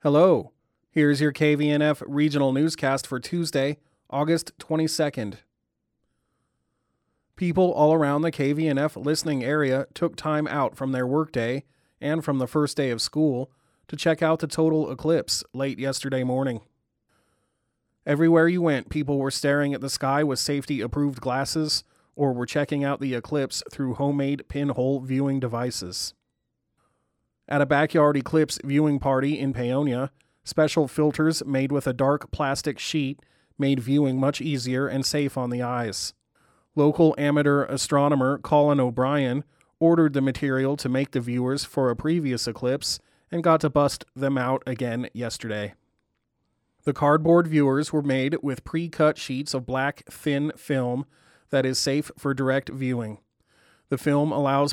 Hello, here's your KVNF regional newscast for Tuesday, August 22nd. People all around the KVNF listening area took time out from their workday and from the first day of school to check out the total eclipse late yesterday morning. Everywhere you went, people were staring at the sky with safety-approved glasses or were checking out the eclipse through homemade pinhole viewing devices. At a backyard eclipse viewing party in Paonia, special filters made with a dark plastic sheet made viewing much easier and safe on the eyes. Local amateur astronomer Colin O'Brien ordered the material to make the viewers for a previous eclipse and got to bust them out again yesterday. The cardboard viewers were made with pre-cut sheets of black, thin film that is safe for direct viewing. The film allows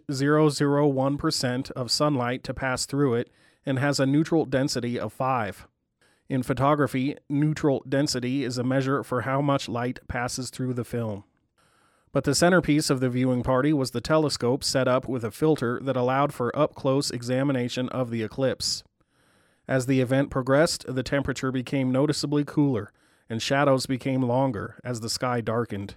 0.001% of sunlight to pass through it and has a neutral density of 5. In photography, neutral density is a measure for how much light passes through the film. But the centerpiece of the viewing party was the telescope set up with a filter that allowed for up-close examination of the eclipse. As the event progressed, the temperature became noticeably cooler, and shadows became longer as the sky darkened.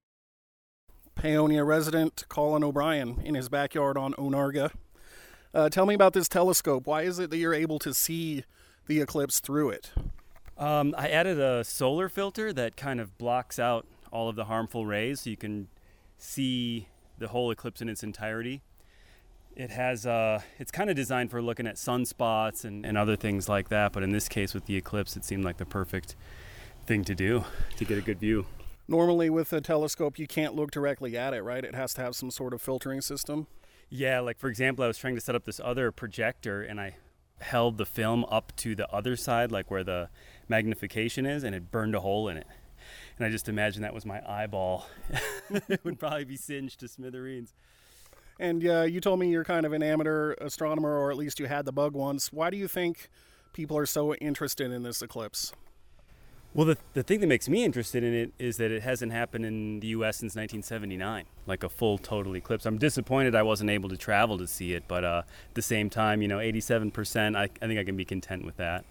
Paonia resident Colin O'Brien in his backyard on Onarga. Tell me about this telescope. Why is it that you're able to see the eclipse through it? I added a solar filter that kind of blocks out all of the harmful rays so you can see the whole eclipse in its entirety. It has it's kind of designed for looking at sunspots and other things like that, but in this case with the eclipse it seemed like the perfect thing to do to get a good view. Normally with a telescope you can't look directly at it, right? It has to have some sort of filtering system. Yeah, like for example, I was trying to set up this other projector and I held the film up to the other side, like where the magnification is, and it burned a hole in it. And I just imagined that was my eyeball. It would probably be singed to smithereens. And you told me you're kind of an amateur astronomer, or at least you had the bug once. Why do you think people are so interested in this eclipse? Well, the thing that makes me interested in it is that it hasn't happened in the U.S. since 1979, like a full total eclipse. I'm disappointed I wasn't able to travel to see it, but at the same time, 87%, I think I can be content with that.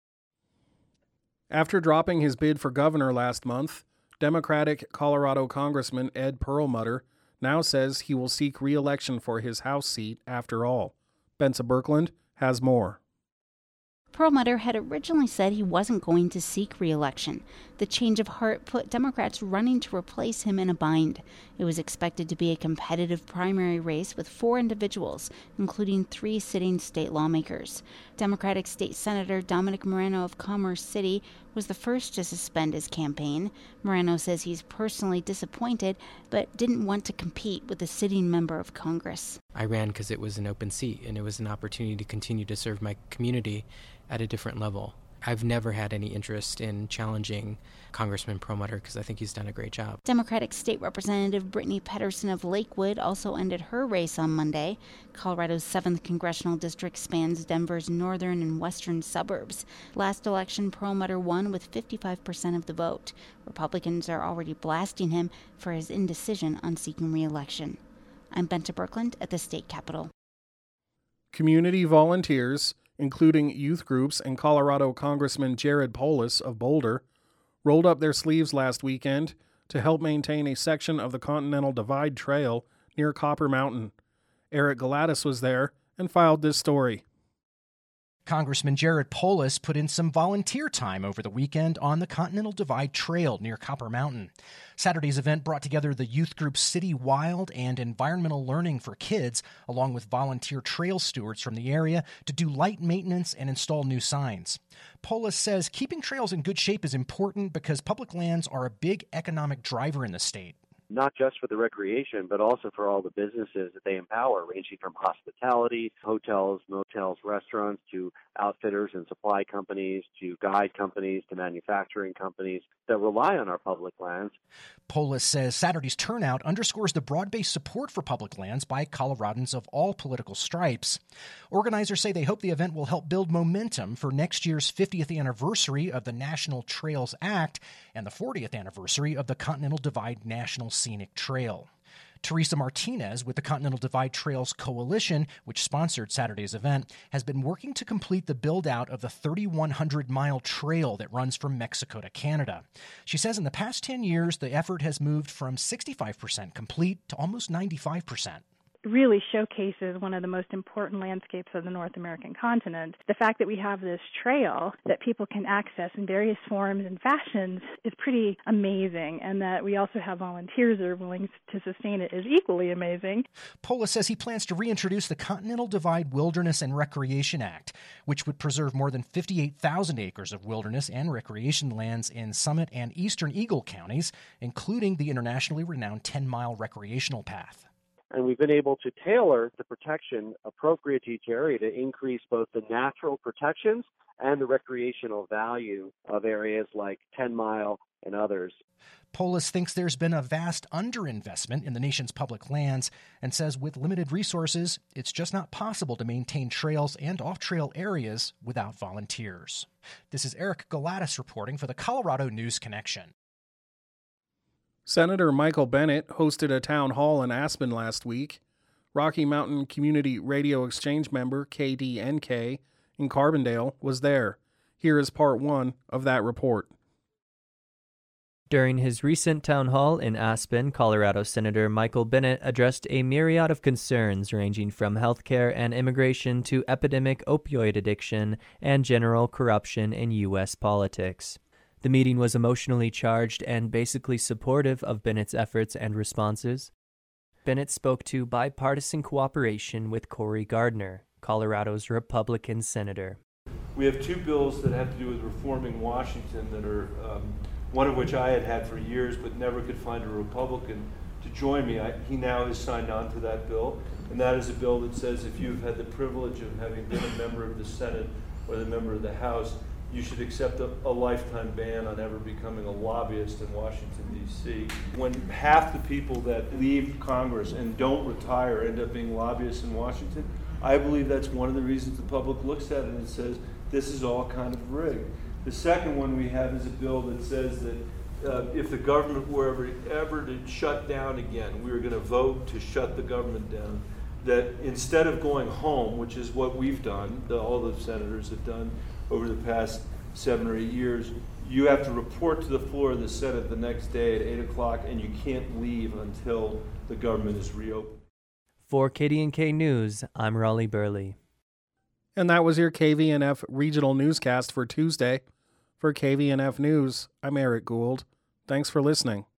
After dropping his bid for governor last month, Democratic Colorado Congressman Ed Perlmutter now says he will seek re-election for his House seat after all. Benza Birkeland has more. Perlmutter had originally said he wasn't going to seek re-election. The change of heart put Democrats running to replace him in a bind. It was expected to be a competitive primary race with 4 individuals, including 3 sitting state lawmakers. Democratic State Senator Dominic Moreno of Commerce City was the first to suspend his campaign. Moreno says he's personally disappointed, but didn't want to compete with a sitting member of Congress. I ran because it was an open seat, and it was an opportunity to continue to serve my community at a different level. I've never had any interest in challenging Congressman Perlmutter because I think he's done a great job. Democratic State Representative Brittany Pedersen of Lakewood also ended her race on Monday. Colorado's 7th congressional district spans Denver's northern and western suburbs. Last election, Perlmutter won with 55% of the vote. Republicans are already blasting him for his indecision on seeking re-election. I'm Benza Birkeland at the state capitol. Community volunteers, including youth groups and Colorado Congressman Jared Polis of Boulder, rolled up their sleeves last weekend to help maintain a section of the Continental Divide Trail near Copper Mountain. Eric Galatis was there and filed this story. Congressman Jared Polis put in some volunteer time over the weekend on the Continental Divide Trail near Copper Mountain. Saturday's event brought together the youth group City Wild and Environmental Learning for Kids, along with volunteer trail stewards from the area, to do light maintenance and install new signs. Polis says keeping trails in good shape is important because public lands are a big economic driver in the state. Not just for the recreation, but also for all the businesses that they empower, ranging from hospitality, hotels, motels, restaurants, to outfitters and supply companies, to guide companies, to manufacturing companies that rely on our public lands. Polis says Saturday's turnout underscores the broad-based support for public lands by Coloradans of all political stripes. Organizers say they hope the event will help build momentum for next year's 50th anniversary of the National Trails Act and the 40th anniversary of the Continental Divide National Scenic Trail. Teresa Martinez with the Continental Divide Trails Coalition, which sponsored Saturday's event, has been working to complete the build-out of the 3,100-mile trail that runs from Mexico to Canada. She says in the past 10 years, the effort has moved from 65% complete to almost 95%. Really showcases one of the most important landscapes of the North American continent. The fact that we have this trail that people can access in various forms and fashions is pretty amazing, and that we also have volunteers that are willing to sustain it is equally amazing. Polis says he plans to reintroduce the Continental Divide Wilderness and Recreation Act, which would preserve more than 58,000 acres of wilderness and recreation lands in Summit and Eastern Eagle counties, including the internationally renowned 10-mile recreational path. And we've been able to tailor the protection appropriate to each area to increase both the natural protections and the recreational value of areas like 10 Mile and others. Polis thinks there's been a vast underinvestment in the nation's public lands and says with limited resources, it's just not possible to maintain trails and off-trail areas without volunteers. This is Eric Galatis reporting for the Colorado News Connection. Senator Michael Bennet hosted a town hall in Aspen last week. Rocky Mountain Community Radio Exchange member KDNK in Carbondale was there. Here is part one of that report. During his recent town hall in Aspen, Colorado Senator Michael Bennet addressed a myriad of concerns ranging from healthcare and immigration to epidemic opioid addiction and general corruption in U.S. politics. The meeting was emotionally charged and basically supportive of Bennett's efforts and responses. Bennet spoke to bipartisan cooperation with Cory Gardner, Colorado's Republican senator. We have two bills that have to do with reforming Washington that are, one of which I had for years but never could find a Republican to join me. He now has signed on to that bill, and that is a bill that says if you've had the privilege of having been a member of the Senate or the member of the House, you should accept a lifetime ban on ever becoming a lobbyist in Washington, D.C. When half the people that leave Congress and don't retire end up being lobbyists in Washington, I believe that's one of the reasons the public looks at it and says, this is all kind of rigged. The second one we have is a bill that says that if the government were ever to shut down again, we were going to vote to shut the government down, that instead of going home, which is what we've done, all the senators have done, over the past 7 or 8 years, you have to report to the floor of the Senate the next day at 8 o'clock, and you can't leave until the government is reopened. For KDNK News, I'm Raleigh Burley. And that was your KVNF Regional Newscast for Tuesday. For KVNF News, I'm Eric Gould. Thanks for listening.